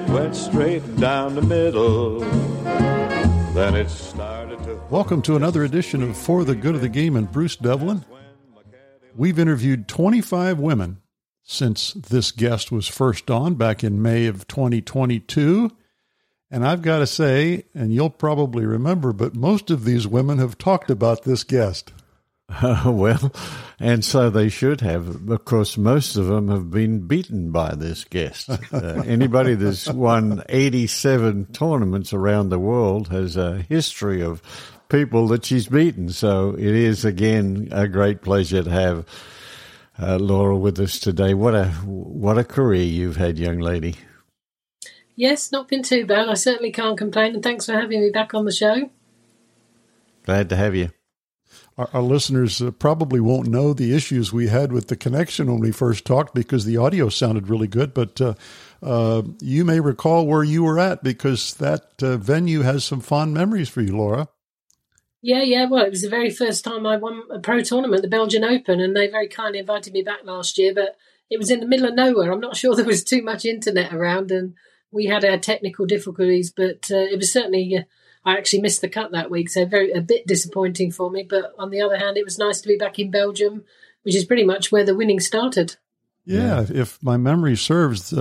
It went straight down the middle. Then it started to... Welcome to another edition of For the Good of the Game and Bruce Devlin. We've interviewed 25 women since this guest was first on back in May of 2022. And I've got to say, and you'll probably remember, but most of these women have talked about this guest. Well, and so they should have. Of course, most of them have been beaten by this guest. Anybody that's won 87 tournaments around the world has a history of people that she's beaten. So it is, again, a great pleasure to have Laura with us today. What a career you've had, young lady. Yes, not been too bad. I certainly can't complain, and thanks for having me back on the show. Glad to have you. Our listeners probably won't know the issues we had with the connection when we first talked because the audio sounded really good, but you may recall where you were at because that venue has some fond memories for you, Laura. Yeah. Well, it was the very first time I won a pro tournament, the Belgian Open, and they very kindly invited me back last year, but it was in the middle of nowhere. I'm not sure there was too much internet around, and we had our technical difficulties, but it was certainly... I actually missed the cut that week, so a bit disappointing for me. But on the other hand, it was nice to be back in Belgium, which is pretty much where the winning started. Yeah, if my memory serves,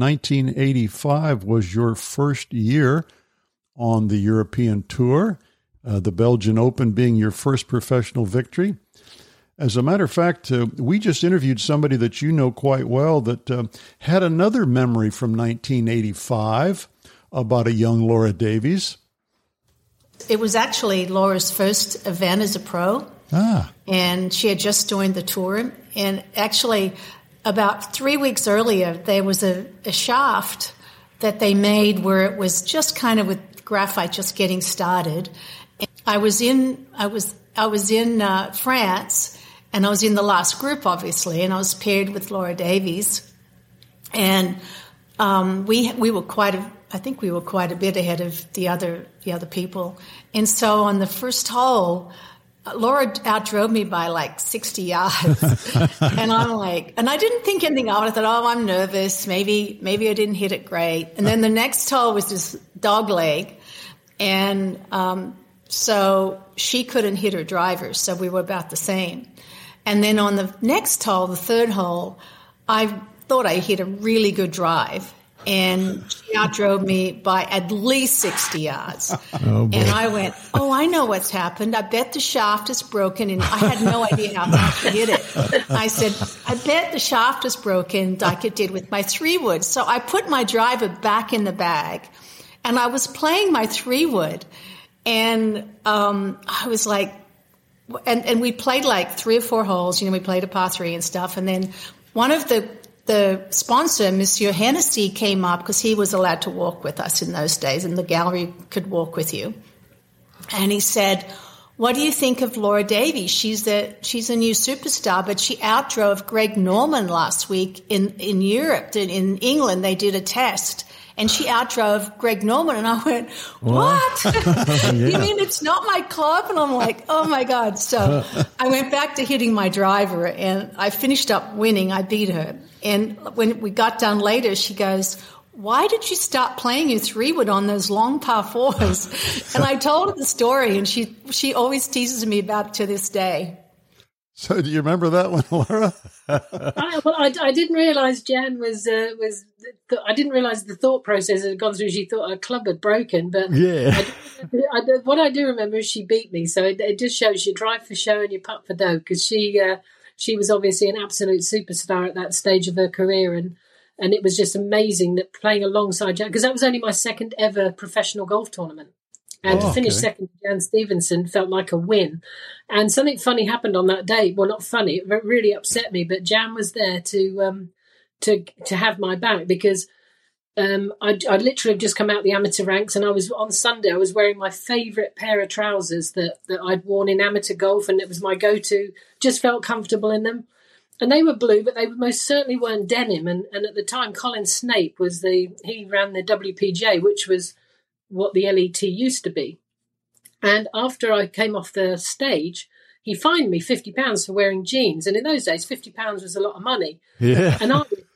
1985 was your first year on the European Tour, the Belgian Open being your first professional victory. As a matter of fact, we just interviewed somebody that you know quite well that had another memory from 1985 about a young Laura Davies. It was actually Laura's first event as a pro, and she had just joined the tour. And actually, about 3 weeks earlier, there was a shaft that they made where it was just kind of with graphite just getting started. And I was in France, and I was in the last group, obviously, and I was paired with Laura Davies, and we were I think we were quite a bit ahead of the other people. And so on the first hole, Laura outdrove me by like 60 yards. And I'm like, and I didn't think anything of it. I thought, oh, I'm nervous. Maybe I didn't hit it great. And then the next hole was this dog leg. And so she couldn't hit her driver. So we were about the same. And then on the next hole, the third hole, I thought I hit a really good drive. And she outdrove me by at least 60 yards. Oh, and I went, oh, I know what's happened. I bet the shaft is broken. And I had no idea how fast she hit it. I said, I bet the shaft is broken like it did with my 3-wood. So I put my driver back in the bag. And I was playing my 3-wood. And I was like, and we played like 3 or 4 holes. You know, we played a par 3 and stuff. And then one of the sponsor, Monsieur Hennessy, came up because he was allowed to walk with us in those days, and the gallery could walk with you. And he said, what do you think of Laura Davies? She's a new superstar, but she outdrove Greg Norman last week in Europe. In England, they did a test, and she outdrove Greg Norman. And I went, what? Yeah. You mean it's not my club? And I'm like, oh, my God. So I went back to hitting my driver, and I finished up winning. I beat her. And when we got done later, she goes, why did you stop playing your 3-wood on those long par 4s? And I told her the story, and she always teases me about it to this day. So do you remember that one, Laura? I didn't realize Jan was I didn't realize the thought process had gone through. She thought her club had broken, but yeah. What I do remember is she beat me. So it just shows you drive for show and you putt for dough, because she was obviously an absolute superstar at that stage of her career, and it was just amazing that playing alongside Jan, because that was only my second ever professional golf tournament. And to finish second to Jan Stevenson felt like a win. And something funny happened on that day. Well, not funny, it really upset me, but Jan was there to have my back, because I literally just come out the amateur ranks, and on Sunday I was wearing my favourite pair of trousers that I'd worn in amateur golf, and it was my go-to, just felt comfortable in them. And they were blue, but they most certainly weren't denim. And at the time, Colin Snape he ran the WPGA, which was what the LET used to be. And after I came off the stage, he fined me £50 for wearing jeans. And in those days, £50 was a lot of money. Yeah. And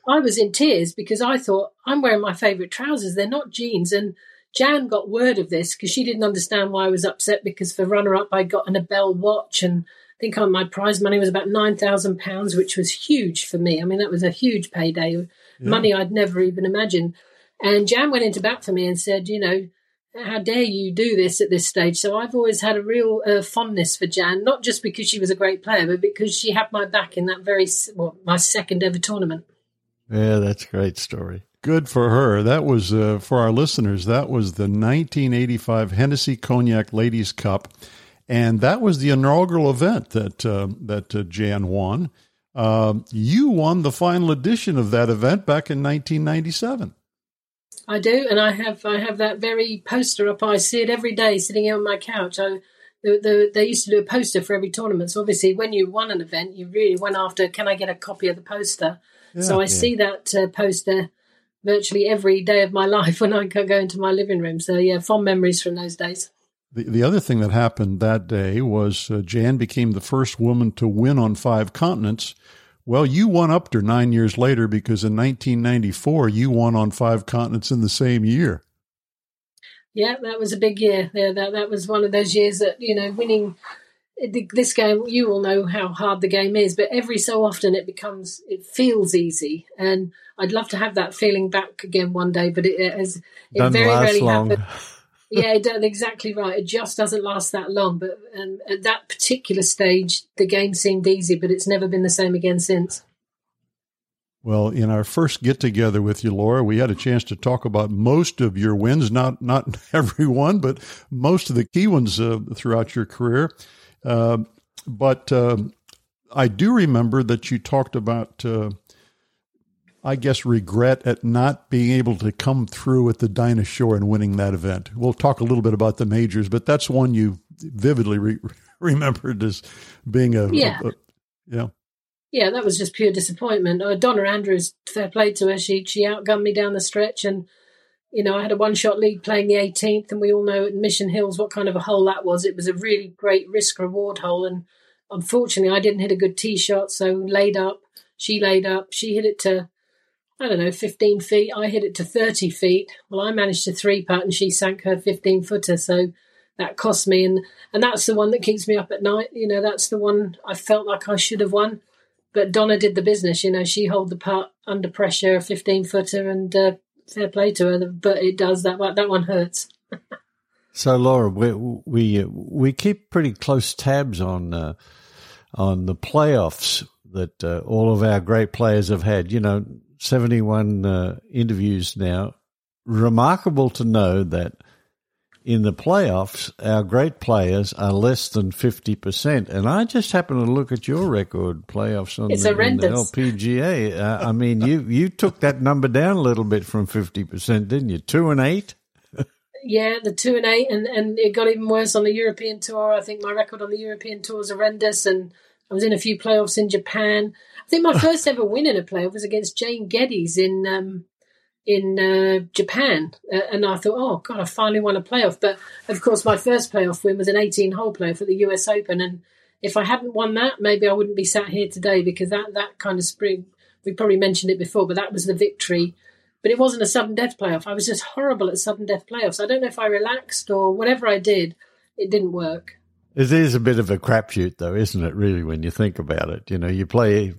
I was in tears because I thought, I'm wearing my favourite trousers. They're not jeans. And Jan got word of this because she didn't understand why I was upset, because for runner-up I got an Abel watch, and I think my prize money was about £9,000, which was huge for me. I mean, that was a huge payday, money I'd never even imagined. And Jan went into bat for me and said, how dare you do this at this stage? So I've always had a real fondness for Jan, not just because she was a great player, but because she had my back in that my second ever tournament. Yeah, that's a great story. Good for her. That was, for our listeners, that was the 1985 Hennessy Cognac Ladies Cup. And that was the inaugural event that Jan won. You won the final edition of that event back in 1997. I do, and I have that very poster up. I see it every day sitting here on my couch. They used to do a poster for every tournament. So obviously when you won an event, you really went after, can I get a copy of the poster? Yeah, so I see that poster virtually every day of my life when I go into my living room. So yeah, fond memories from those days. The other thing that happened that day was Jan became the first woman to win on 5 continents. Well, you won up to 9 years later, because in 1994, you won on 5 continents in the same year. Yeah, that was a big year. Yeah, that was one of those years that, winning this game, you all know how hard the game is, but every so often it feels easy. And I'd love to have that feeling back again one day, but it very rarely happens. Yeah, it does, exactly right. It just doesn't last that long. But at that particular stage, the game seemed easy, but it's never been the same again since. Well, in our first get-together with you, Laura, we had a chance to talk about most of your wins, not every one, but most of the key ones throughout your career. But I do remember that you talked about regret at not being able to come through at the Dinah Shore and winning that event. We'll talk a little bit about the majors, but that's one you vividly remembered as being Yeah, that was just pure disappointment. Donna Andrews, fair play to her, she outgunned me down the stretch, and I had a one-shot lead playing the 18th, and we all know at Mission Hills what kind of a hole that was. It was a really great risk-reward hole, and unfortunately I didn't hit a good tee shot, so laid up. She hit it to 15 feet. I hit it to 30 feet. Well, I managed to 3-putt and she sank her 15-footer. So that cost me. And that's the one that keeps me up at night. That's the one I felt like I should have won. But Donna did the business. She held the putt under pressure, a 15-footer, and fair play to her. But it does, that one hurts. So, Laura, we keep pretty close tabs on the playoffs that all of our great players have had. 71 interviews now. Remarkable to know that in the playoffs, our great players are less than 50%. And I just happen to look at your record playoffs on the LPGA. I mean, you took that number down a little bit from 50%, didn't you? 2-8? Yeah, the 2-8, and it got even worse on the European Tour. I think my record on the European Tour is horrendous, and I was in a few playoffs in Japan. I think my first ever win in a playoff was against Jane Geddes in Japan. And I thought, oh, God, I finally won a playoff. But, of course, my first playoff win was an 18-hole playoff at the US Open. And if I hadn't won that, maybe I wouldn't be sat here today, because that kind of spring, we probably mentioned it before, but that was the victory. But it wasn't a sudden death playoff. I was just horrible at sudden death playoffs. I don't know if I relaxed or whatever I did, it didn't work. It is a bit of a crapshoot, though, isn't it, really, when you think about it? You play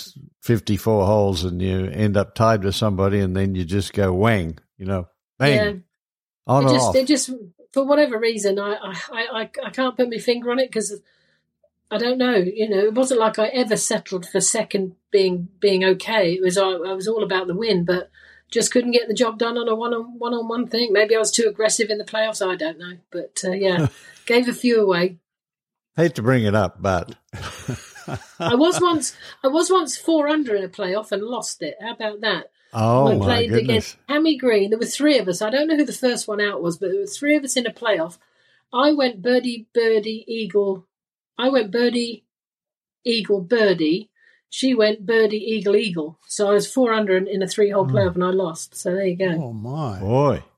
54 holes and you end up tied with somebody, and then you just go whang, bang, yeah. On or off. It just, for whatever reason, I can't put my finger on it, because I don't know. It wasn't like I ever settled for second being okay. I was all about the win, but just couldn't get the job done on a one-on-one thing. Maybe I was too aggressive in the playoffs. I don't know, but gave a few away. Hate to bring it up, but I was once 4 under in a playoff and lost it. How about that? Oh, I my played goodness. against Tammy Green. There were 3 of us. I don't know who the first one out was, but there were 3 of us in a playoff. I went birdie, birdie, eagle. I went birdie, eagle, birdie. She went birdie, eagle, eagle. So I was 4 under in a 3-hole playoff, and I lost. So there you go. Oh, my. Boy. And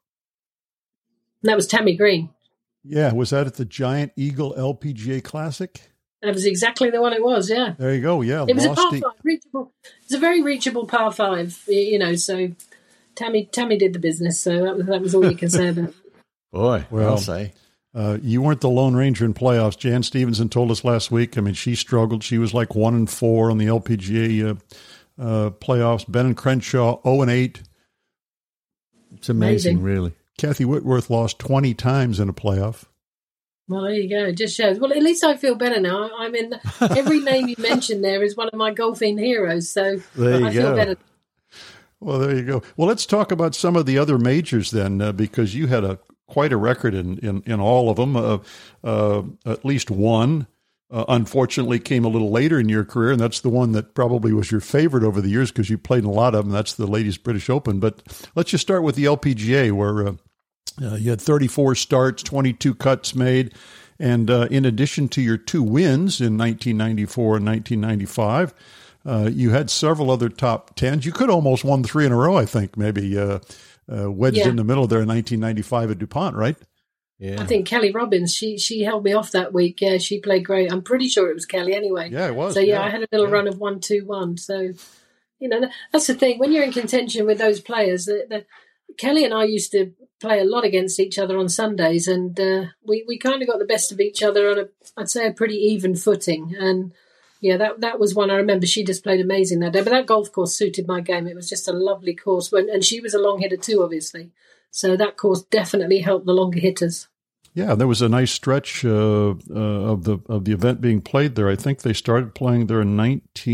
that was Tammy Green. Yeah, was that at the Giant Eagle LPGA Classic? That was exactly the one it was, yeah. There you go, yeah. It was a par 5, reachable. It's a very reachable par 5, so Tammy did the business, so that was all you can say about it. Boy, well, I'll say. You weren't the Lone Ranger in playoffs. Jan Stevenson told us last week, I mean, she struggled. She was like 1-4 on the LPGA playoffs. Ben Crenshaw, 0-8. It's amazing, really. Kathy Whitworth lost 20 times in a playoff. Well, there you go. It just shows. Well, at least I feel better now. I'm in every name you mentioned there is one of my golfing heroes, so I feel better. Well, there you go. Well, let's talk about some of the other majors then, because you had quite a record in all of them. At least one, unfortunately, came a little later in your career, and that's the one that probably was your favorite over the years because you played in a lot of them. That's the Ladies British Open. But let's just start with the LPGA, where you had 34 starts, 22 cuts made, and in addition to your 2 wins in 1994 and 1995, you had several other top 10s. You could almost won 3 in a row, I think, maybe wedged in the middle there in 1995 at DuPont, right? Yeah. I think Kelly Robbins, she held me off that week. Yeah, she played great. I'm pretty sure it was Kelly anyway. Yeah, it was. So, I had a little run of 1-2-1. So, that's the thing. When you're in contention with those players, Kelly and I used to play a lot against each other on Sundays, and we kind of got the best of each other on I'd say a pretty even footing. And yeah, that was one I remember. She just played amazing that day. But that golf course suited my game. It was just a lovely course, and she was a long hitter too, obviously. So that course definitely helped the longer hitters. Yeah, there was a nice stretch of the event being played there. I think they started playing there in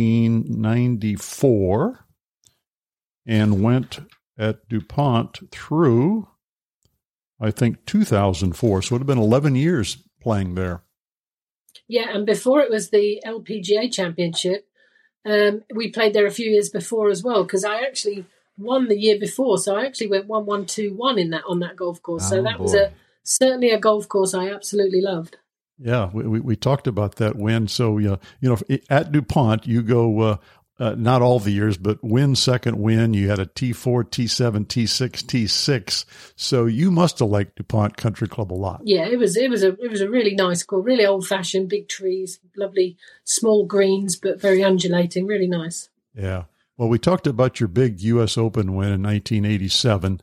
1994 and went at DuPont through, I think, 2004. So it would have been 11 years playing there. Yeah, and before it was the LPGA Championship, we played there a few years before as well, because I actually won the year before. So I actually went 1-1-2-1 on that golf course. So that was certainly a golf course I absolutely loved. Yeah, we talked about that win. So, at DuPont, you go not all the years, but second win. You had a T4, T7, T6, T6. So you must have liked DuPont Country Club a lot. Yeah, it was a really nice course, really old fashioned, big trees, lovely small greens, but very undulating, really nice. Yeah. Well, we talked about your big U.S. Open win in 1987.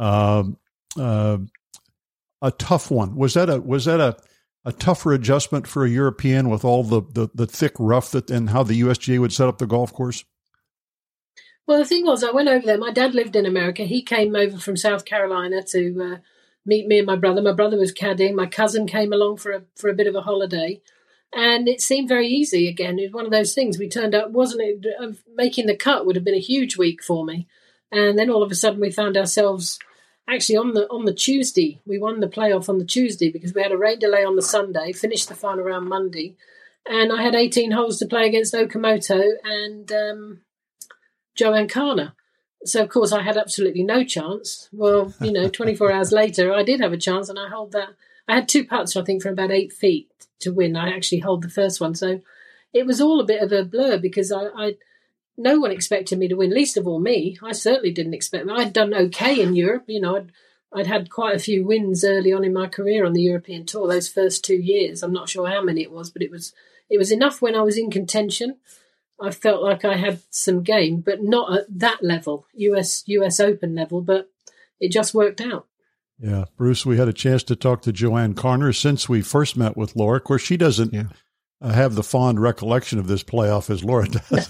A tough one. Was that a tougher adjustment for a European with all the thick rough and how the USGA would set up the golf course? Well, the thing was, I went over there. My dad lived in America. He came over from South Carolina to meet me and my brother. My brother was caddying. My cousin came along for a bit of a holiday. And it seemed very easy again. It was one of those things. We turned out, making the cut would have been a huge week for me. And then all of a sudden we found ourselves actually on the Tuesday. We won the playoff on the Tuesday because we had a rain delay on the Sunday, finished the final round Monday. And I had 18 holes to play against Okamoto and Joanne Carner. So, of course, I had absolutely no chance. Well, 24 hours later, I did have a chance and I held that. I had 2 putts, I think, from about 8 feet to win. I actually held the first one. So it was all a bit of a blur because no one expected me to win, least of all me. I certainly didn't expect that. I'd done okay in Europe. I'd had quite a few wins early on in my career on the European Tour, those first 2 years. I'm not sure how many it was, but it was enough when I was in contention. I felt like I had some game, but not at that level, US Open level, but it just worked out. Yeah, Bruce, we had a chance to talk to Joanne Carner since we first met with Laura. Of course, she doesn't have the fond recollection of this playoff as Laura does.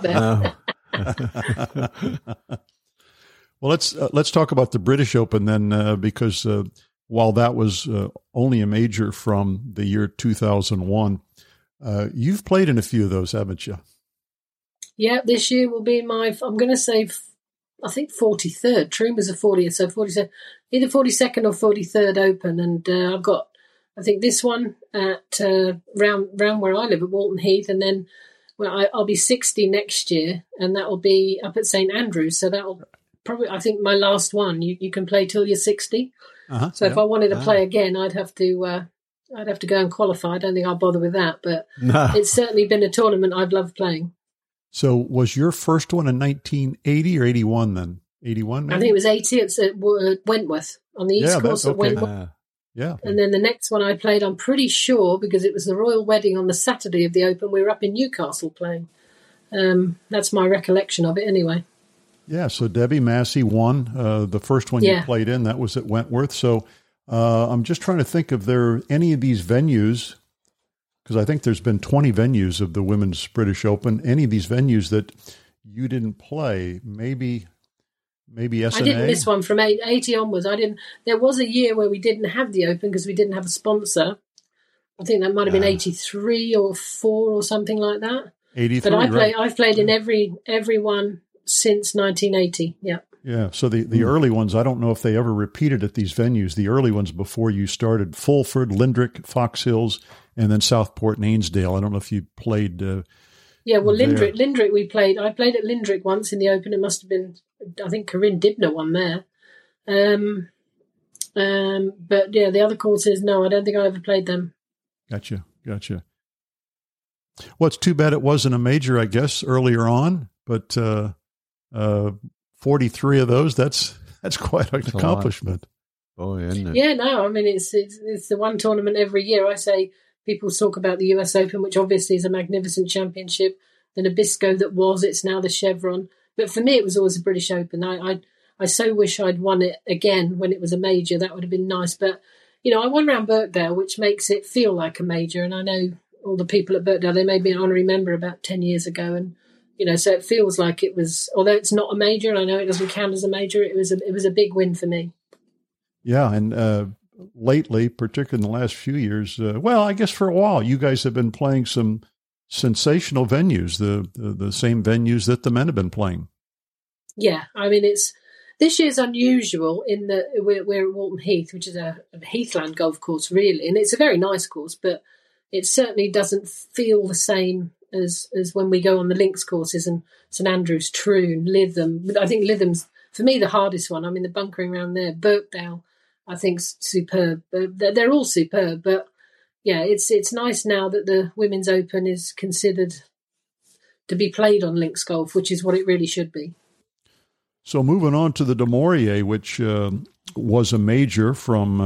Well, let's talk about the British Open then, because while that was only a major from the year 2001, you've played in a few of those, haven't you? Yeah, this year will be I'm going to say, I think 43rd. Troon was a 40th, so 47, either 42nd or 43rd Open. And I've got, I think, this one at round where I live at Walton Heath. And then I'll be 60 next year, and that will be up at St Andrews. So that'll probably, I think, my last one. You can play till you're 60. So if I wanted to play again, I'd have to go and qualify. I don't think I'll bother with that. But it's certainly been a tournament I've loved playing. So was your first one in 1980 or 81 then? 81 maybe? I think it was 80. It's at Wentworth, on the East Course at Wentworth. Yeah. And then the next one I played, I'm pretty sure, because it was the royal wedding on the Saturday of the Open, we were up in Newcastle playing. That's my recollection of it anyway. Yeah, so Debbie Massey won the first one you played in. That was at Wentworth. So I'm just trying to think if there are any of these venues, because I think there's been 20 venues of the Women's British Open, any of these venues that you didn't play, maybe SNA? I didn't miss one from 80 onwards. There was a year where we didn't have the Open because we didn't have a sponsor. I think that might have been 83 or 4 or something like that. 83, but right. I've played in every one since 1980. Yeah. Yeah. So the early ones, I don't know if they ever repeated at these venues. The early ones before you started, Fulford, Lindrick, Fox Hills, and then Southport and Ainsdale. I don't know if you played. Lindrick we played. I played at Lindrick once in the Open. It must have been, I think Corinne Dibner won there. But yeah, the other courses, no, I don't think I ever played them. Gotcha. Well, it's too bad it wasn't a major, I guess, earlier on, but 43 of those, that's quite an accomplishment. Boy, isn't it? Yeah, no, I mean, it's the one tournament every year. I say people talk about the US Open, which obviously is a magnificent championship, the Nabisco that was, it's now the Chevron. But for me, it was always a British Open. I so wish I'd won it again when it was a major. That would have been nice. But, you know, I won around Birkdale, which makes it feel like a major. And I know all the people at Birkdale, they made me an honorary member about 10 years ago. And, you know, so it feels like it was, although it's not a major, and I know it doesn't count as a major, it was a big win for me. Yeah. And lately, particularly in the last few years, well, I guess for a while, you guys have been playing some sensational venues, the same venues that the men have been playing. Yeah. I mean, this year's unusual in that we're at Walton Heath, which is a heathland golf course, really. And it's a very nice course, but it certainly doesn't feel the same as when we go on the links courses and St Andrews, Troon, Lytham. I think Lytham's, for me, the hardest one. I mean, the bunkering around there. Birkdale, I think, superb. They're all superb. But, yeah, it's nice now that the Women's Open is considered to be played on links golf, which is what it really should be. So moving on to the Du Maurier, which was a major from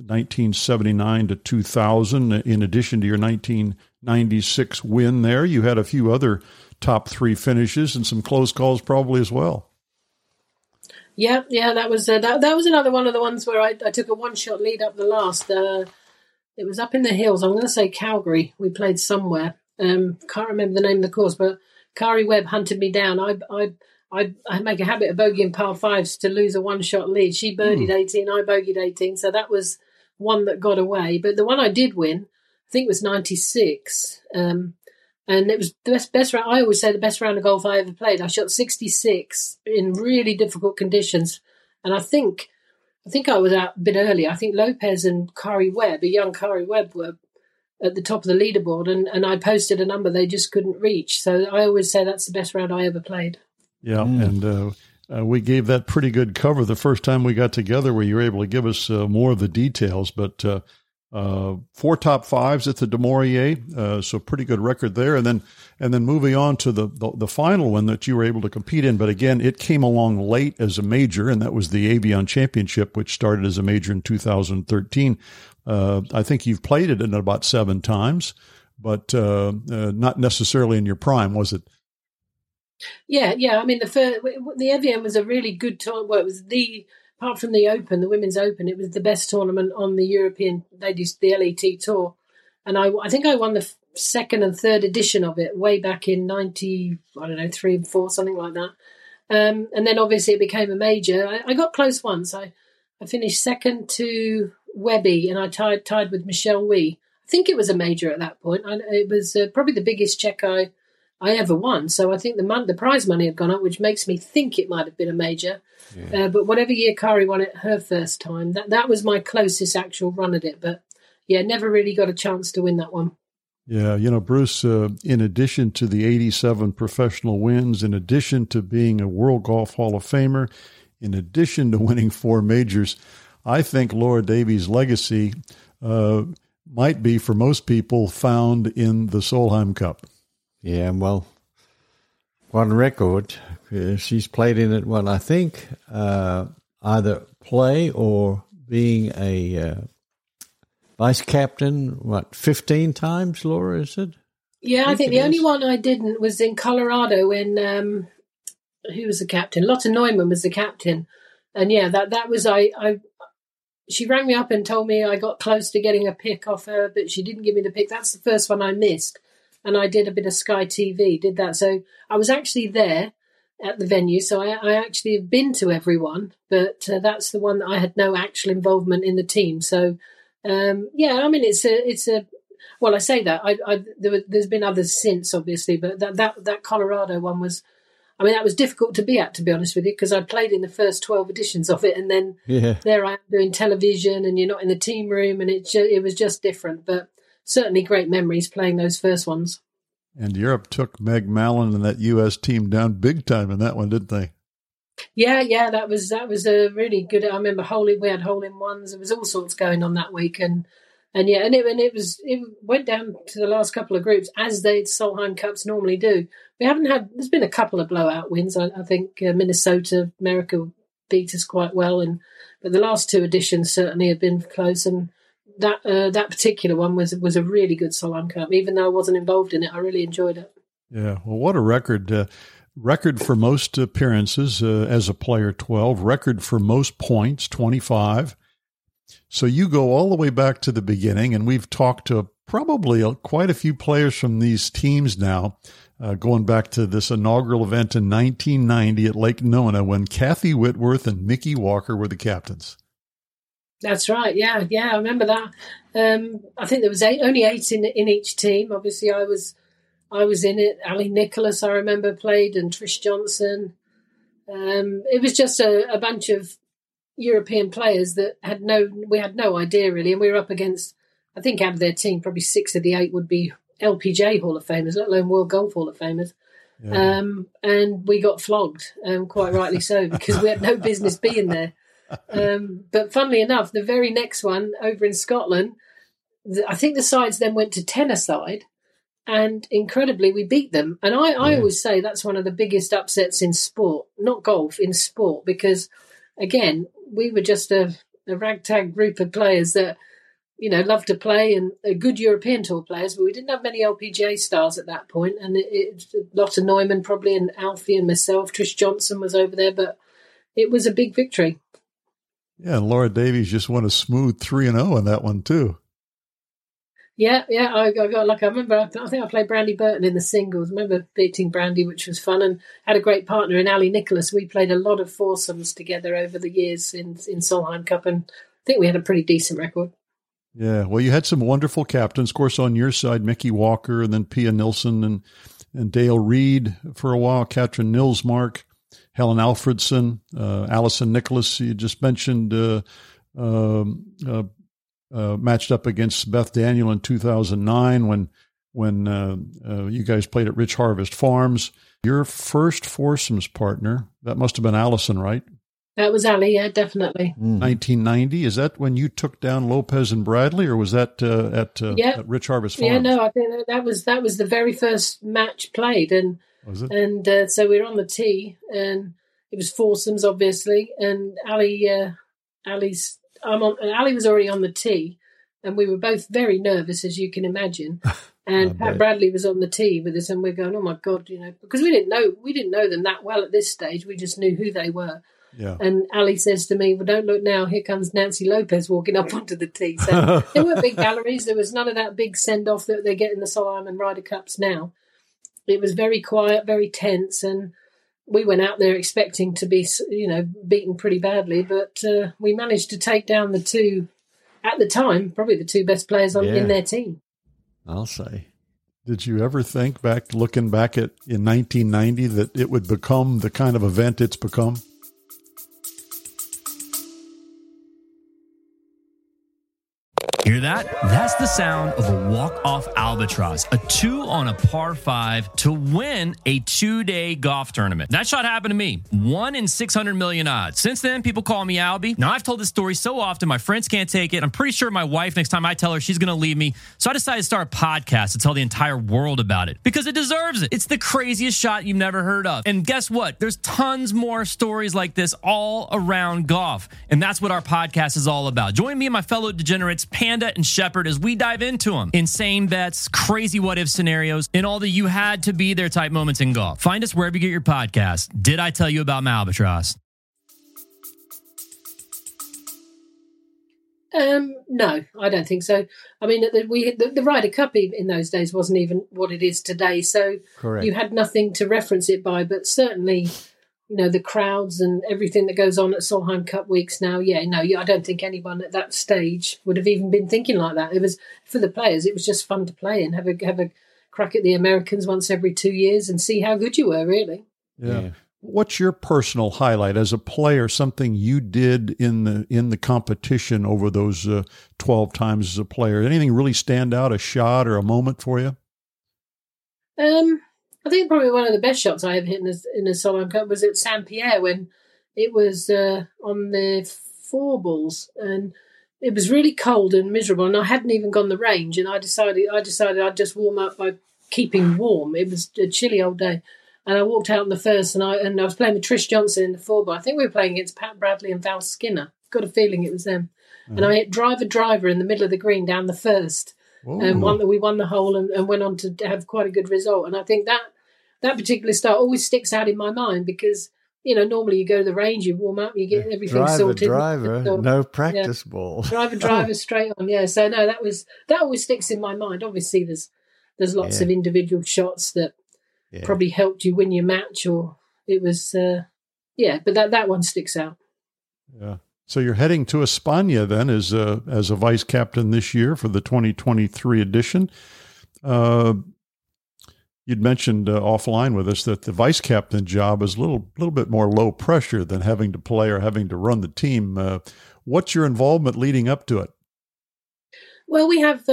1979 to 2000. In addition to your 1996 win there, you had a few other top 3 finishes and some close calls probably as well. Yeah, that was another one of the ones where I took a one-shot lead up the last. It was up in the hills. I'm going to say Calgary. We played somewhere. Can't remember the name of the course, but Kari Webb hunted me down. I make a habit of bogeying par 5s to lose a one-shot lead. She birdied 18, I bogeyed 18, so that was one that got away. But the one I did win, I think it was 96, and it was the best round. I always say the best round of golf I ever played. I shot 66 in really difficult conditions, and I think I was out a bit early. I think Lopez and Kari Webb, a young Kari Webb, were at the top of the leaderboard, and I posted a number they just couldn't reach. So I always say that's the best round I ever played. Yeah, and we gave that pretty good cover the first time we got together, where you were able to give us more of the details. But 4 top 5s at the Du Maurier, so pretty good record there. And then moving on to the final one that you were able to compete in. But again, it came along late as a major, and that was the Avion Championship, which started as a major in 2013. I think you've played it in about 7 times, but not necessarily in your prime, was it? Yeah. I mean, the Evian was a really good tournament. Well, it was apart from the Open, the Women's Open, it was the best tournament on the European ladies, the LET Tour. And I think I won the 2nd and 3rd edition of it way back in 90, 3 and 4, something like that. And then obviously it became a major. I got close once. I finished 2nd to Webby, and I tied with Michelle Wee. I think it was a major at that point. It was probably the biggest check I ever won. So I think the prize money had gone up, which makes me think it might have been a major. Yeah. But whatever year Kari won it her first time, that was my closest actual run at it. But yeah, never really got a chance to win that one. Yeah, Bruce, in addition to the 87 professional wins, in addition to being a World Golf Hall of Famer, in addition to winning 4 majors, I think Laura Davies' legacy might be, for most people, found in the Solheim Cup. Yeah, well, one record. She's played in it, I think either play or being a Vice captain, 15 times, Laura, is it? Yeah, I think the only one I didn't was in Colorado when, who was the captain? Lotte Neumann was the captain. And yeah, that was, she rang me up and told me I got close to getting a pick off her, but she didn't give me the pick. That's the first one I missed. And I did a bit of Sky TV, did that. So I was actually there at the venue. So I actually have been to everyone, but that's the one that I had no actual involvement in the team. So, yeah, I mean, well, I say that there's been others since, obviously, but that Colorado one was, I mean, that was difficult to be at, to be honest with you, because I played in the first 12 editions of it, and then there I am doing television, and you're not in the team room, and it was just different. But certainly great memories playing those first ones. And Europe took Meg Mallon and that U.S. team down big time in that one, didn't they? Yeah, that was a really good. I remember we had hole-in-ones. There was all sorts going on that week, and it went down to the last couple of groups as the Solheim Cups normally do. There's been a couple of blowout wins. I think Minnesota, America beat us quite well, but the last two editions certainly have been close. And that particular one was a really good Solheim Cup. Even though I wasn't involved in it, I really enjoyed it. Yeah, well, what a record! Record for most appearances as a player, 12. Record for most points, 25. So you go all the way back to the beginning, and we've talked to probably quite a few players from these teams now, going back to this inaugural event in 1990 at Lake Nona when Kathy Whitworth and Mickey Walker were the captains. That's right. Yeah, I remember that. I think there was only eight in each team. Obviously, I was in it. Ali Nicholas, I remember, played, and Trish Johnson. It was just a bunch of European players that we had no idea really, and we were up against, I think out of their team, probably 6 of the 8 would be LPGA Hall of Famers, let alone World Golf Hall of Famers. Yeah. And we got flogged, quite rightly so, because we had no business being there. But funnily enough, the very next one over in Scotland, I think the sides then went to tennis-side, and incredibly we beat them. And I always say that's one of the biggest upsets in sport, not golf, in sport, because again, we were just a ragtag group of players that, loved to play, and good European Tour players, but we didn't have many LPGA stars at that point. And Lotte Neumann probably, and Alfie and myself, Trish Johnson was over there, but it was a big victory. Yeah, and Laura Davies just won a smooth 3-0 in that one too. Yeah, I got lucky. I remember, I think I played Brandy Burton in the singles. I remember beating Brandy, which was fun, and had a great partner in Ali Nicholas. We played a lot of foursomes together over the years in Solheim Cup, and I think we had a pretty decent record. Yeah, well, you had some wonderful captains. Of course, on your side, Mickey Walker, and then Pia Nilsson and Dale Reed for a while, Katrin Nilsmark, Helen Alfredson, Alison Nicholas, you just mentioned, matched up against Beth Daniel in 2009 when you guys played at Rich Harvest Farms. Your first foursomes partner, that must have been Allison, right? That was Ali, yeah, definitely. 1990. Is that when you took down Lopez and Bradley, or was that at Rich Harvest Farms? Yeah, no, I think that was the very first match played, and was it? And so we were on the tee, and it was foursomes, obviously, and Ali was already on the tee, and we were both very nervous, as you can imagine. And Pat Bradley was on the tee with us, and we're going, oh my God, because we didn't know them that well at this stage. We just knew who they were. Yeah. And Ali says to me, well, don't look now, here comes Nancy Lopez walking up onto the tee. So there weren't big galleries. There was none of that big send-off that they get in the Solheim and Ryder Cups now. It was very quiet, very tense, and we went out there expecting to be, beaten pretty badly, but we managed to take down the two, at the time, probably the two best players in their team. I'll say. Did you ever think looking back in 1990, that it would become the kind of event it's become? Hear that? That's the sound of a walk-off albatross, a 2 on a par 5 to win a 2-day golf tournament. That shot happened to me. 1 in 600 million odds. Since then, people call me Albie. Now, I've told this story so often, my friends can't take it. I'm pretty sure my wife, next time I tell her, she's going to leave me. So I decided to start a podcast to tell the entire world about it, because it deserves it. It's the craziest shot you've never heard of. And guess what? There's tons more stories like this all around golf. And that's what our podcast is all about. Join me and my fellow degenerates, Panda and Shepard as we dive into them. Insane bets, crazy what-if scenarios, and all the you-had-to-be-there type moments in golf. Find us wherever you get your podcast. Did I tell you about my Albatross? No, I don't think so. I mean, the Ryder Cup in those days wasn't even what it is today, so Correct. You had nothing to reference it by. But certainly, the crowds and everything that goes on at Solheim Cup weeks now. I don't think anyone at that stage would have even been thinking like that. It was for the players. It was just fun to play and have a crack at the Americans once every 2 years and see how good you were. Really. Yeah. What's your personal highlight as a player? Something you did in the competition over those 12 times as a player? Anything really stand out? A shot or a moment for you? I think probably one of the best shots I ever hit in the Solheim Cup was at Saint Pierre when it was on the four balls, and it was really cold and miserable, and I hadn't even gone the range, and I decided I'd just warm up by keeping warm. It was a chilly old day. And I walked out in the first, and I was playing with Trish Johnson in the four ball. I think we were playing against Pat Bradley and Val Skinner. Got a feeling it was them. Mm-hmm. And I hit driver in the middle of the green down the first, and we won the hole and went on to have quite a good result. And I think that particular start always sticks out in my mind because normally you go to the range, you warm up, you get everything sorted. Driver, no practice ball. Driver straight on. Yeah. So no, that always sticks in my mind. Obviously, there's lots of individual shots that. Yeah. Probably helped you win your match, or it was, but that one sticks out. Yeah. So you're heading to España then as a vice captain this year for the 2023 edition. You'd mentioned offline with us that the vice captain job is a little bit more low pressure than having to play or having to run the team. What's your involvement leading up to it? Well, we have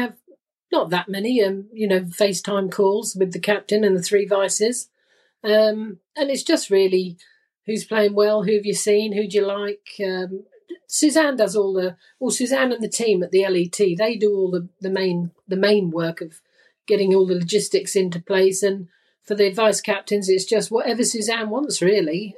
not that many, FaceTime calls with the captain and the three vices. And it's just really who's playing well, who have you seen, who do you like. Suzanne does Suzanne and the team at the LET, they do all the main work of getting all the logistics into place. And for the vice captains, it's just whatever Suzanne wants, really.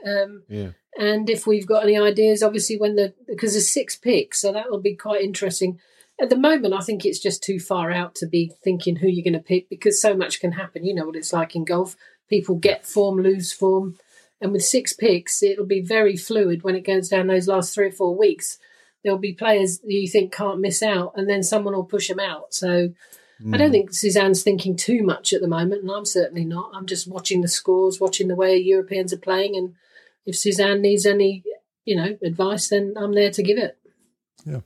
And if we've got any ideas, obviously because there's 6 picks, so that will be quite interesting. At the moment, I think it's just too far out to be thinking who you're going to pick because so much can happen. You know what it's like in golf. People get form, lose form. And with 6 picks, it'll be very fluid when it goes down those last 3 or 4 weeks. There'll be players that you think can't miss out, and then someone will push them out. So I don't think Suzanne's thinking too much at the moment, and I'm certainly not. I'm just watching the scores, watching the way Europeans are playing. And if Suzanne needs any, advice, then I'm there to give it. Yeah.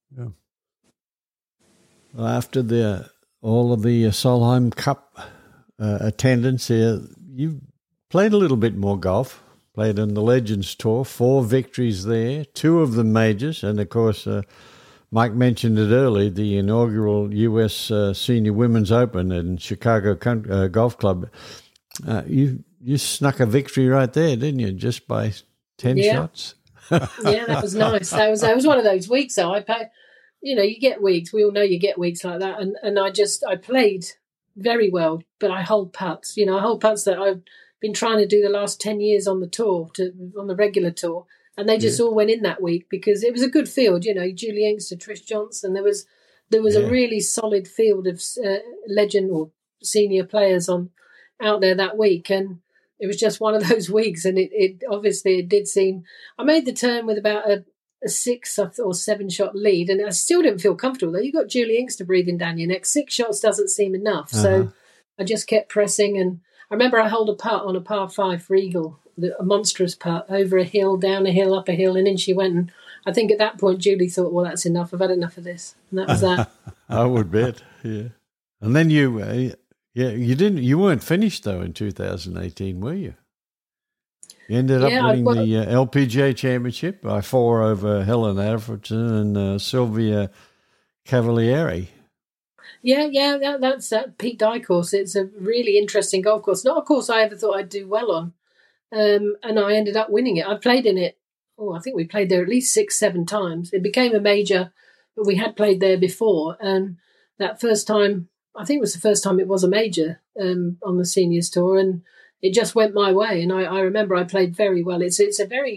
Well, after all of the Solheim Cup attendance here, you played a little bit more golf, played on the Legends Tour, 4 victories there, 2 of them majors, and of course, Mike mentioned it early, the inaugural U.S. Senior Women's Open in Chicago Golf Club. You snuck a victory right there, didn't you, just by 10 shots? Yeah, that was nice. That was one of those weeks, though. I played... you get weeks. We all know you get weeks like that. And I played very well, but I hold putts. I hold putts that I've been trying to do the last 10 years on the tour, on the regular tour. And they just all went in that week because it was a good field. Julie Inkster, Trish Johnson. There was a really solid field of legend or senior players out there that week. And it was just one of those weeks. And it obviously it did seem, I made the turn with about a 6 or 7 shot lead, and I still didn't feel comfortable. Though you got Julie Inkster breathing down your neck, 6 shots doesn't seem enough. So I just kept pressing, and I remember I held a putt on a par 5 for Eagle, a monstrous putt over a hill, down a hill, up a hill, and in she went. And I think at that point Julie thought, "Well, that's enough. I've had enough of this," and that was that. I would bet, yeah. And then you weren't finished though in 2018, were you? You ended up winning the LPGA Championship by 4 over Helen Atherton and Sylvia Cavalieri. Yeah, that's that Pete Dye course. It's a really interesting golf course. Not a course I ever thought I'd do well on, and I ended up winning it. I played in it. I think we played there at least 6-7 times. It became a major, but we had played there before. And that first time, I think it was the first time it was a major on the seniors tour, and it just went my way. And I remember I played very well. It's a very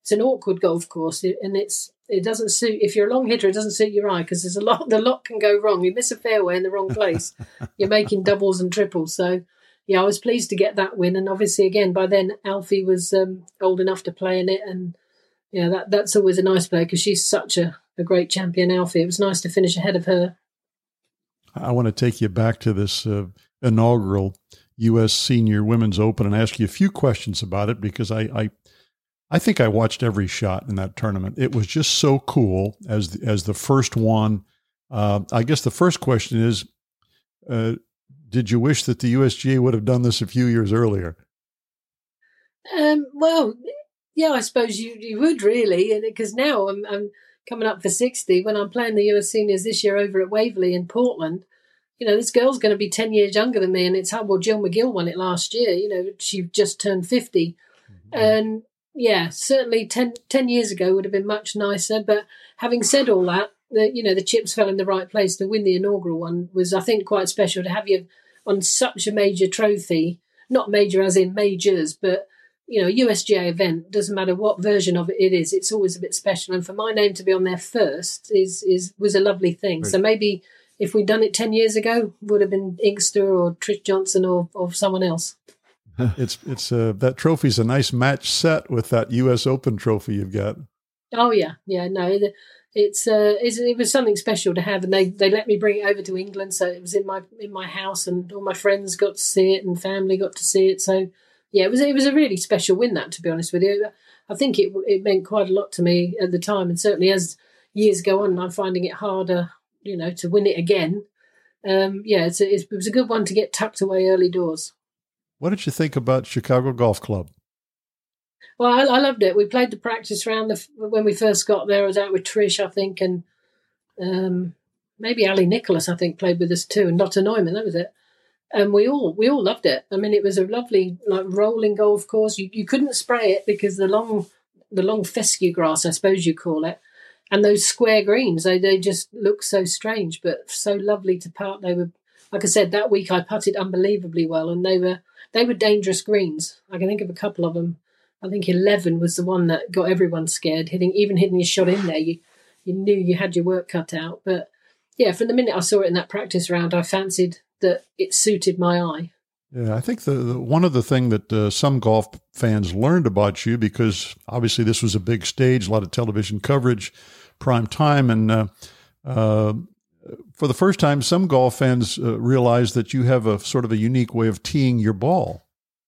it's an awkward golf course, and it doesn't suit, if you're a long hitter, it doesn't suit your eye because the lot can go wrong. You miss a fairway in the wrong place, you're making doubles and triples. So yeah, I was pleased to get that win, and obviously again by then Alfie was old enough to play in it, and yeah, that's always a nice play because she's such a great champion, Alfie. It was nice to finish ahead of her. I want to take you back to this inaugural U.S. Senior Women's Open and ask you a few questions about it, because I think I watched every shot in that tournament. It was just so cool as the first one. I guess the first question is, did you wish that the USGA would have done this a few years earlier? Well, yeah, I suppose you would really, because now I'm coming up for 60. When I'm playing the US Seniors this year over at Waverley in Portland, this girl's going to be 10 years younger than me, and it's well, Jill McGill won it last year. She just turned 50. Mm-hmm. And yeah, certainly 10 years ago would have been much nicer. But having said all that, the chips fell in the right place to win the inaugural one was, I think, quite special to have you on such a major trophy, not major as in majors, but USGA event, doesn't matter what version of it is, it's always a bit special. And for my name to be on there first was a lovely thing. Right. So maybe if we'd done it 10 years ago, would have been Inkster or Trish Johnson or someone else. It's that trophy's a nice match set with that US Open trophy you've got. Oh yeah, no, it was something special to have, and they let me bring it over to England, so it was in my house, and all my friends got to see it, and family got to see it. So yeah, it was a really special win, that, to be honest with you. I think it meant quite a lot to me at the time, and certainly as years go on, I'm finding it harder, to win it again. It was a good one to get tucked away early doors. What did you think about Chicago Golf Club? Well, I loved it. We played the practice round when we first got there. I was out with Trish, I think, and maybe Ali Nicholas, I think, played with us too, and Lotta Neumann. That was it. And we all loved it. I mean, it was a lovely, rolling golf course. You couldn't spray it because the long fescue grass, I suppose you call it, and those square greens, they just look so strange, but so lovely to putt. They were, like I said, that week I putted unbelievably well, and they were dangerous greens. I can think of a couple of them. I think 11 was the one that got everyone scared. Hitting your shot in there, you knew you had your work cut out. But yeah, from the minute I saw it in that practice round, I fancied that it suited my eye. Yeah, I think the one of the thing that some golf fans learned about you, because obviously this was a big stage, a lot of television coverage, prime time, and for the first time, some golf fans realized that you have a sort of a unique way of teeing your ball.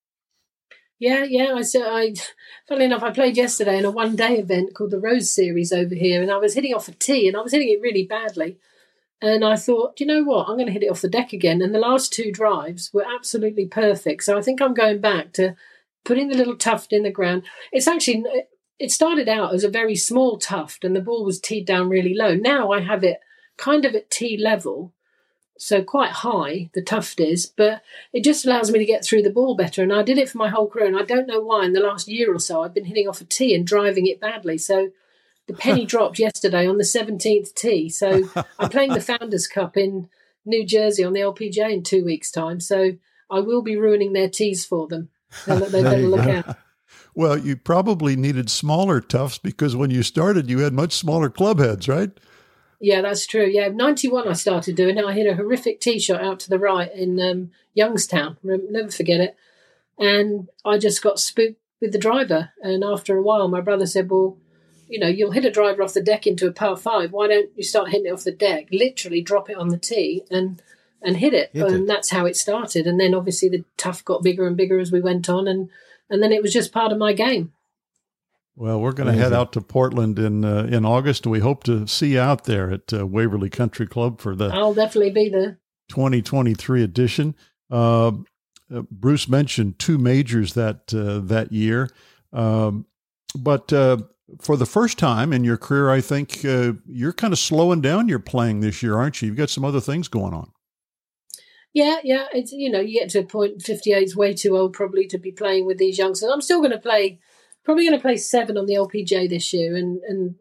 Yeah. Funnily enough, I played yesterday in a one-day event called the Rose Series over here, and I was hitting off a tee, and I was hitting it really badly. And I thought, you know what, I'm going to hit it off the deck again. And the last two drives were absolutely perfect. So I think I'm going back to putting the little tuft in the ground. It started out as a very small tuft, and the ball was teed down really low. Now I have it kind of at tee level, so quite high, the tuft is, but it just allows me to get through the ball better. And I did it for my whole career, and I don't know why in the last year or so I've been hitting off a tee and driving it badly. So the penny dropped yesterday on the 17th tee. So I'm playing the Founders Cup in New Jersey on the LPGA in 2 weeks' time. So I will be ruining their tees for them. They better look out. Well, you probably needed smaller tufts because when you started, you had much smaller club heads, right? Yeah, that's true. Yeah, 91 I started doing it. I hit a horrific tee shot out to the right in Youngstown. Never forget it. And I just got spooked with the driver. And after a while, my brother said, well, you'll hit a driver off the deck into a par 5. Why don't you start hitting it off the deck? Literally drop it on the tee and hit it. And that's how it started. And then obviously the tuft got bigger and bigger as we went on. And then it was just part of my game. Well, we're going to head out to Portland in August, and we hope to see you out there at Waverley Country Club for the I'll definitely be there. 2023 edition. Bruce mentioned 2 majors that year. But for the first time in your career, I think you're kind of slowing down your playing this year, aren't you? You've got some other things going on. Yeah. It's you get to a point, 58 is way too old probably to be playing with these youngsters. I'm still going to play. Probably going to play 7 on the LPGA this year, and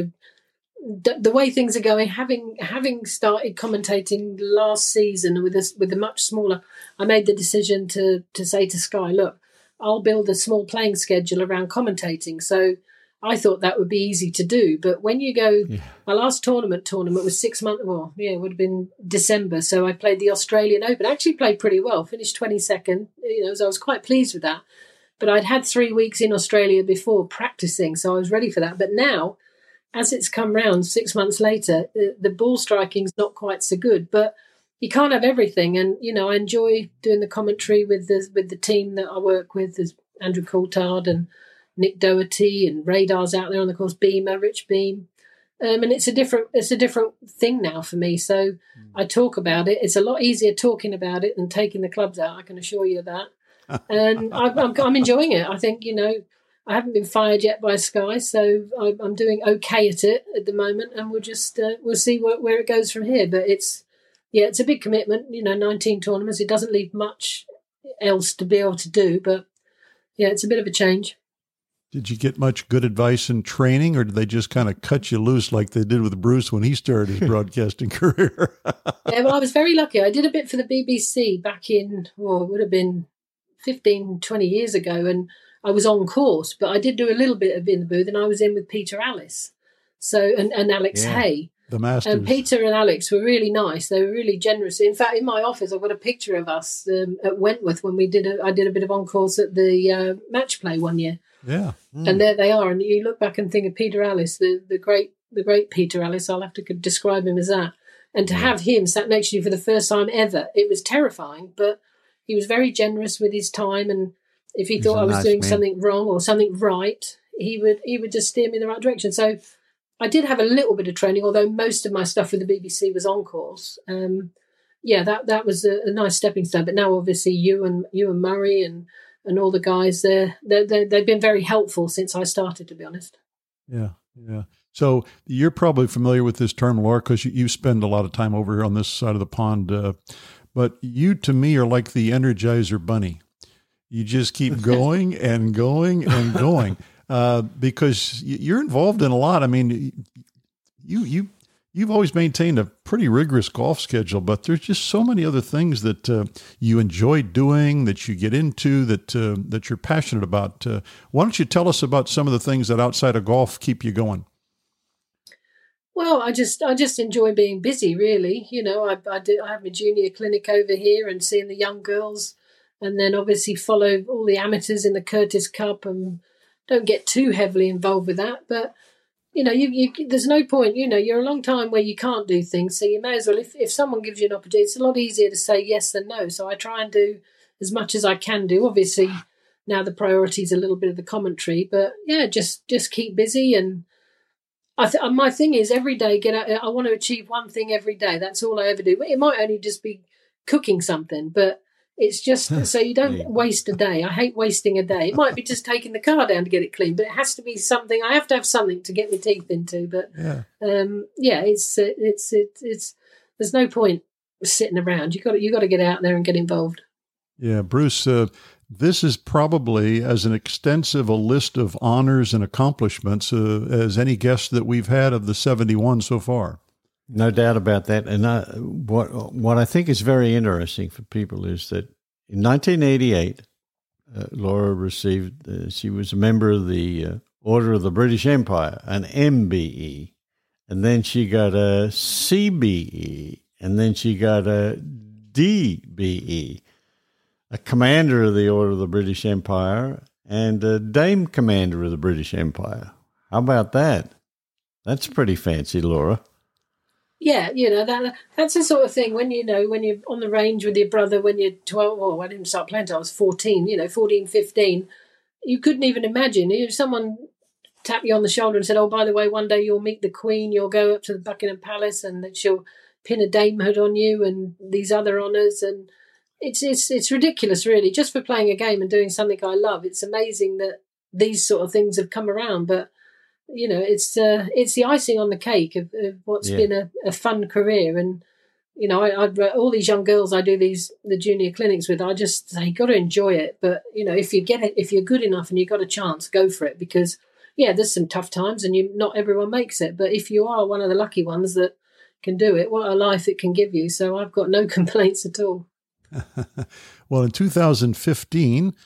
the way things are going, having started commentating last season with a much smaller, I made the decision to say to Sky, look, I'll build a small playing schedule around commentating. So I thought that would be easy to do. But when you go, my last tournament was 6 months, it would have been December. So I played the Australian Open. I actually played pretty well, finished 22nd, so I was quite pleased with that. But I'd had 3 weeks in Australia before practicing, so I was ready for that. But now, as it's come round 6 months later, the ball striking's not quite so good. But you can't have everything. And, I enjoy doing the commentary with the team that I work with. There's Andrew Coulthard and Nick Doherty and Radar's out there on the course, Beamer, Rich Beam. And it's a different thing now for me. So I talk about it. It's a lot easier talking about it than taking the clubs out, I can assure you that. And I'm enjoying it. I think, I haven't been fired yet by Sky, so I'm doing okay at it at the moment, and we'll see where it goes from here. But it's a big commitment, 19 tournaments. It doesn't leave much else to be able to do, but it's a bit of a change. Did you get much good advice in training, or did they just kind of cut you loose like they did with Bruce when he started his broadcasting career? Yeah, well, I was very lucky. I did a bit for the BBC back in, it would have been 15, 20 years ago, and I was on course, but I did do a little bit of in the booth, and I was in with Peter Alice, and Alex Hay. The Masters. And Peter and Alex were really nice. They were really generous. In fact, in my office, I've got a picture of us at Wentworth when I did a bit of on course at the match play one year. Yeah. And there they are. And you look back and think of Peter Alice, the great Peter Alice. I'll have to describe him as that. And to have him sat next to you for the first time ever, it was terrifying. But he was very generous with his time. And if he thought I was doing something wrong or something right, he would just steer me in the right direction. So I did have a little bit of training, although most of my stuff with the BBC was on course. That was a nice stepping stone. But now, obviously, you and Murray and all the guys there, they've been very helpful since I started, to be honest. Yeah. So you're probably familiar with this term, Laura, because you spend a lot of time over here on this side of the pond. But you, to me, are like the Energizer Bunny. You just keep going and going and going. Because you're involved in a lot. I mean, you've always maintained a pretty rigorous golf schedule, but there's just so many other things that you enjoy doing, that you get into, that you're passionate about. Why don't you tell us about some of the things that outside of golf keep you going? Well, I just enjoy being busy, really. I have my junior clinic over here and seeing the young girls, and then obviously follow all the amateurs in the Curtis Cup and don't get too heavily involved with that, but there's no point. You're a long time where you can't do things, so you may as well. If someone gives you an opportunity, it's a lot easier to say yes than no. So I try and do as much as I can do. Obviously, now the priority is a little bit of the commentary, but just keep busy. And my thing is every day get out. I want to achieve one thing every day. That's all I ever do. It might only just be cooking something, but it's just so you don't waste a day. I hate wasting a day. It might be just taking the car down to get it clean, but it has to be something. I have to have something to get my teeth into. But it's there's no point sitting around. You got to get out there and get involved. Yeah, Bruce. This is probably as an extensive a list of honors and accomplishments as any guest that we've had of the 71 so far. No doubt about that. And what I think is very interesting for people is that in 1988, Laura received, she was a member of the Order of the British Empire, an MBE, and then she got a CBE, and then she got a DBE, a Commander of the Order of the British Empire, and a Dame Commander of the British Empire. How about that? That's pretty fancy, Laura. Yeah, that's the sort of thing when you're on the range with your brother when you're 12. Well, I didn't start playing until I was 14, 14, 15. You couldn't even imagine. If someone tapped you on the shoulder and said, oh, by the way, one day you'll meet the Queen, you'll go up to the Buckingham Palace and that she'll pin a damehood on you and these other honours. And it's ridiculous, really, just for playing a game and doing something I love. It's amazing that these sort of things have come around, but it's the icing on the cake of what's been a fun career. And, all these young girls I do the junior clinics with, I just say, you got to enjoy it. But, if you're good enough and you've got a chance, go for it. Because, there's some tough times and not everyone makes it. But if you are one of the lucky ones that can do it, what a life it can give you. So I've got no complaints at all. Well, in 2015,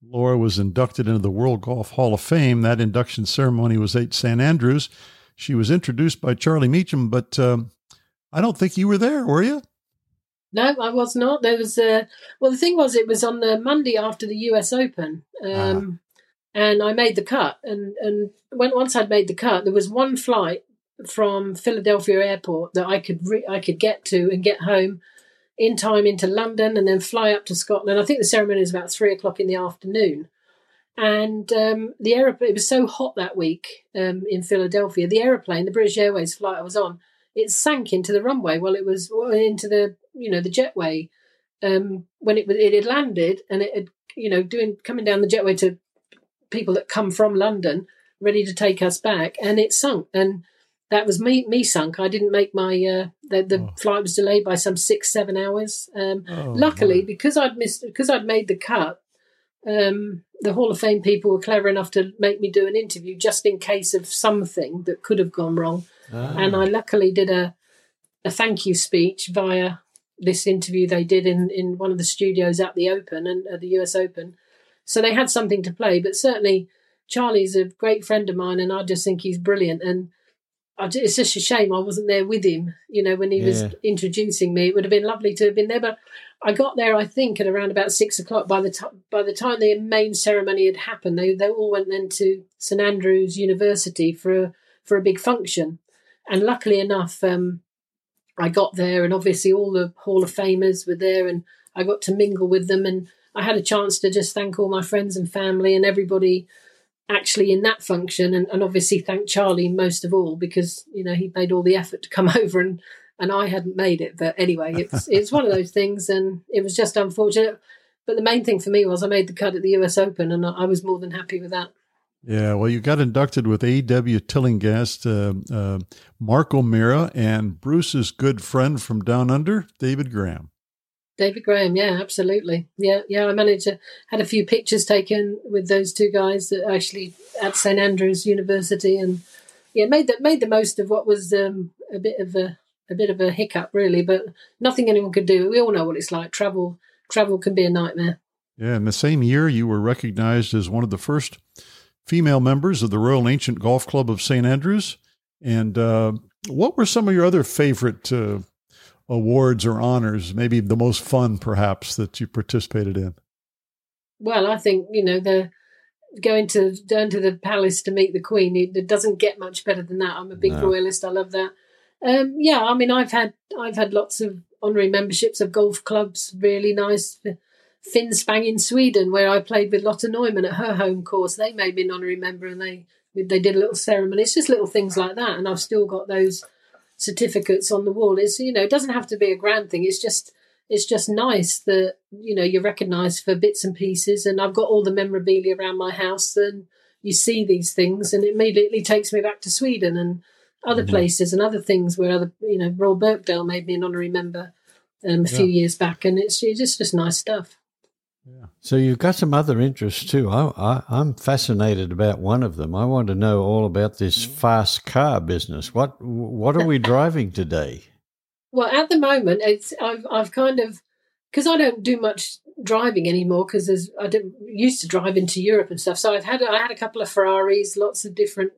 Laura was inducted into the World Golf Hall of Fame. That induction ceremony was at St. Andrews. She was introduced by Charlie Meacham, but I don't think you were there, were you? No, I was not. There was well, the thing was, it was on the Monday after the US Open, and I made the cut. And once I'd made the cut, there was one flight from Philadelphia Airport that I could get to and get home in time into London, and then fly up to Scotland. I think the ceremony was about 3:00 in the afternoon. And the aeroplane, it was so hot that week in Philadelphia. The aeroplane, the British Airways flight I was on, it sank into the runway. Well, it was into the the jetway when it had landed, and it had coming down the jetway to people that come from London, ready to take us back, and it sunk. And that was me sunk. I didn't make my the flight was delayed by some 6-7 hours. Luckily, because I'd made the cut. The Hall of Fame people were clever enough to make me do an interview just in case of something that could have gone wrong. And I luckily did a thank you speech via this interview they did in one of the studios at the Open and at the US Open. So they had something to play, but certainly Charlie's a great friend of mine, and I just think he's brilliant. And it's just a shame I wasn't there with him, when he was introducing me. It would have been lovely to have been there, but I got there, I think, at around about 6:00. By the time the main ceremony had happened, they all went then to St Andrews University for a big function. And luckily enough, I got there, and obviously all the Hall of Famers were there, and I got to mingle with them, and I had a chance to just thank all my friends and family and everybody actually in that function, and obviously thank Charlie most of all, because he made all the effort to come over, and I hadn't made it. But anyway, it's one of those things, and it was just unfortunate. But the main thing for me was I made the cut at the US Open, and I was more than happy with that. Yeah, well, you got inducted with A.W. Tillinghast, Mark O'Meara, and Bruce's good friend from down under, David Graham. David Graham, yeah, absolutely. Yeah, I had a few pictures taken with those two guys that actually at St Andrews University, and made the most of what was a bit of a hiccup, really, but nothing anyone could do. We all know what it's like. Travel can be a nightmare. Yeah, in the same year, you were recognized as one of the first female members of the Royal and Ancient Golf Club of St Andrews. And what were some of your other favorite awards or honors, maybe the most fun, perhaps, that you participated in? Well, I think, the going down to the palace to meet the Queen, it doesn't get much better than that. I'm a big royalist. I love that. I've had lots of honorary memberships of golf clubs, really nice. Finspång in Sweden, where I played with Lotta Neumann at her home course. They made me an honorary member, and they did a little ceremony. It's just little things like that, and I've still got those certificates on the wall. It's it doesn't have to be a grand thing. It's just nice that you're recognised for bits and pieces. And I've got all the memorabilia around my house, and you see these things, and it immediately takes me back to Sweden and other places and other things where Royal Birkdale made me an honorary member a few years back, and it's just nice stuff. Yeah. So you've got some other interests too. I'm fascinated about one of them. I want to know all about this fast car business. What are we driving today? Well, at the moment, I've kind of, because I don't do much driving anymore, because I used to drive into Europe and stuff. So I had a couple of Ferraris, lots of different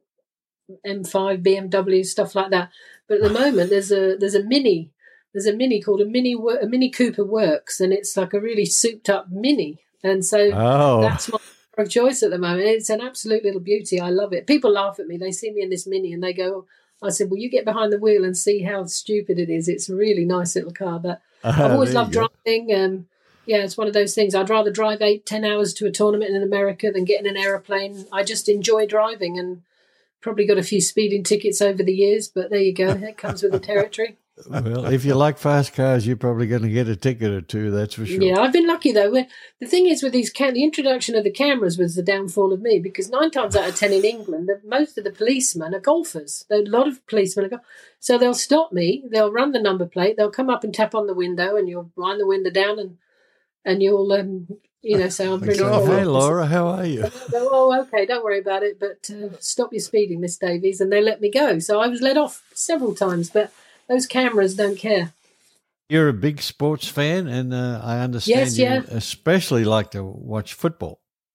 M5, BMW, stuff like that. But at the moment, there's a Mini. There's a Mini called a Mini Cooper Works, and it's like a really souped up Mini. And so that's my car of choice at the moment. It's an absolute little beauty. I love it. People laugh at me. They see me in this Mini and they go, I said, well, you get behind the wheel and see how stupid it is. It's a really nice little car. But I've always loved driving. It's one of those things. I'd rather drive 8-10 hours to a tournament in America than get in an aeroplane. I just enjoy driving, and probably got a few speeding tickets over the years, but there you go. It comes with the territory. Well, if you like fast cars, you're probably going to get a ticket or two, that's for sure. Yeah, I've been lucky, though. The thing is, with these the introduction of the cameras was the downfall of me, because 9 times out of 10 in England, most of the policemen are golfers. A lot of policemen are so they'll stop me, they'll run the number plate, they'll come up and tap on the window, and you'll wind the window down, and you'll, say, I'm pretty Hey, Laura, how are you? Oh, okay, don't worry about it, but stop your speeding, Miss Davies, and they let me go. So I was let off several times, but those cameras don't care. You're a big sports fan, and I understand you especially like to watch football.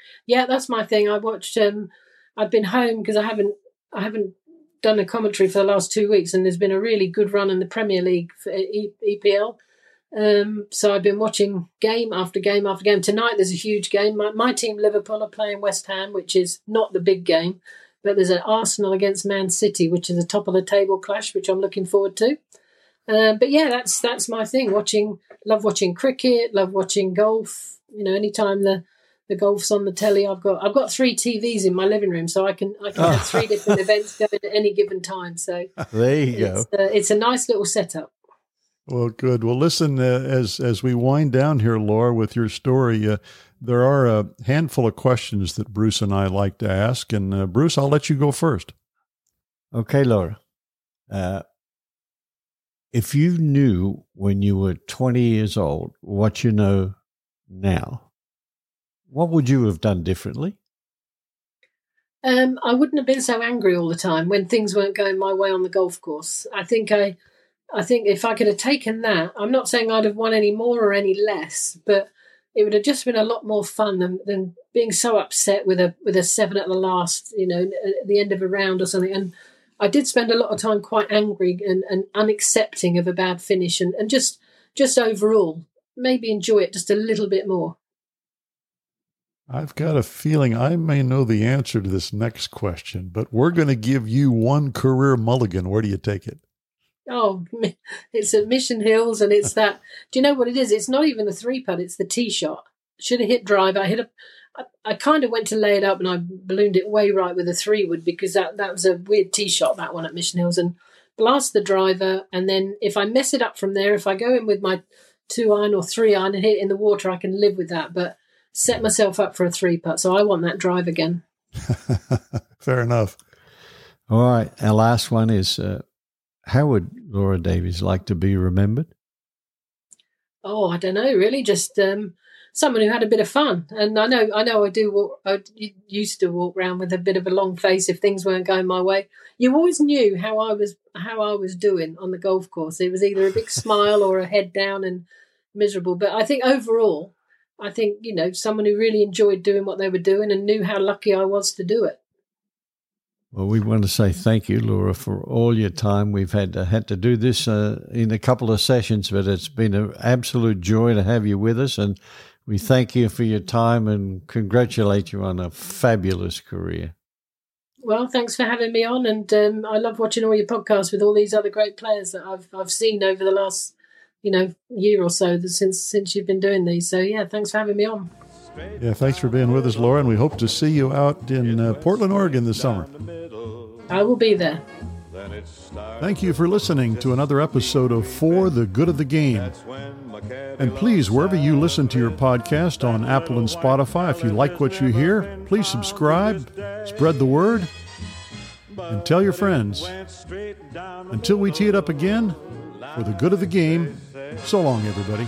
Yeah, that's my thing. I watched. I've been home because I haven't done a commentary for the last 2 weeks, and there's been a really good run in the Premier League for EPL. So I've been watching game after game after game. Tonight there's a huge game. My team, Liverpool, are playing West Ham, which is not the big game, but there's an Arsenal against Man City, which is a top of the table clash, which I'm looking forward to. But yeah, that's my thing. Love watching cricket, love watching golf. Anytime the golf's on the telly, I've got 3 TVs in my living room, so I can have 3 different events going at any given time. So there you go. It's a nice little setup. Well, good. Well, listen, as we wind down here, Laura, with your story, there are a handful of questions that Bruce and I like to ask. And Bruce, I'll let you go first. Okay, Laura. If you knew when you were 20 years old what you know now, what would you have done differently? I wouldn't have been so angry all the time when things weren't going my way on the golf course. I think if I could have taken that, I'm not saying I'd have won any more or any less, but it would have just been a lot more fun than being so upset with a 7 at the last, at the end of a round or something. And I did spend a lot of time quite angry and unaccepting of a bad finish, and just overall maybe enjoy it just a little bit more. I've got a feeling I may know the answer to this next question, but we're going to give you one career mulligan. Where do you take it? Oh, it's at Mission Hills, and it's that. Do you know what it is? It's not even the 3-putt; it's the tee shot. Should have hit drive. I kind of went to lay it up, and I ballooned it way right with a 3-wood because that was a weird tee shot, that one at Mission Hills, and blast the driver. And then if I mess it up from there, if I go in with my 2-iron or 3-iron and hit it in the water, I can live with that. But set myself up for a 3-putt, so I want that drive again. Fair enough. All right, our last one is. How would Laura Davies like to be remembered? Oh, I don't know, really. Just someone who had a bit of fun. And I know I do. I used to walk around with a bit of a long face if things weren't going my way. You always knew how I was doing on the golf course. It was either a big smile or a head down and miserable. But I think overall, someone who really enjoyed doing what they were doing and knew how lucky I was to do it. Well, we want to say thank you, Laura, for all your time. We've had to do this in a couple of sessions, but it's been an absolute joy to have you with us, and we thank you for your time and congratulate you on a fabulous career. Well, thanks for having me on, and I love watching all your podcasts with all these other great players that I've seen over the last year or so since you've been doing these. So yeah, thanks for having me on. Yeah, thanks for being with us, Laura, and we hope to see you out in Portland, Oregon this summer. I will be there. Thank you for listening to another episode of For the Good of the Game. And please, wherever you listen to your podcast on Apple and Spotify, if you like what you hear, please subscribe, spread the word, and tell your friends. Until we tee it up again, for the good of the game, so long, everybody.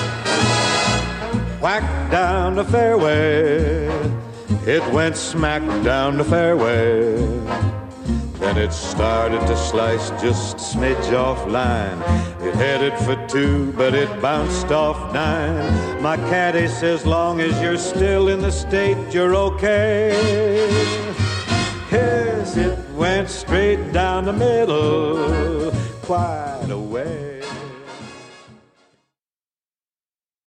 Whack down the fairway, it went smack down the fairway. Then it started to slice just a smidge off line. It headed for 2, but it bounced off 9. My caddy says, long as you're still in the state, you're okay. Yes, it went straight down the middle, quite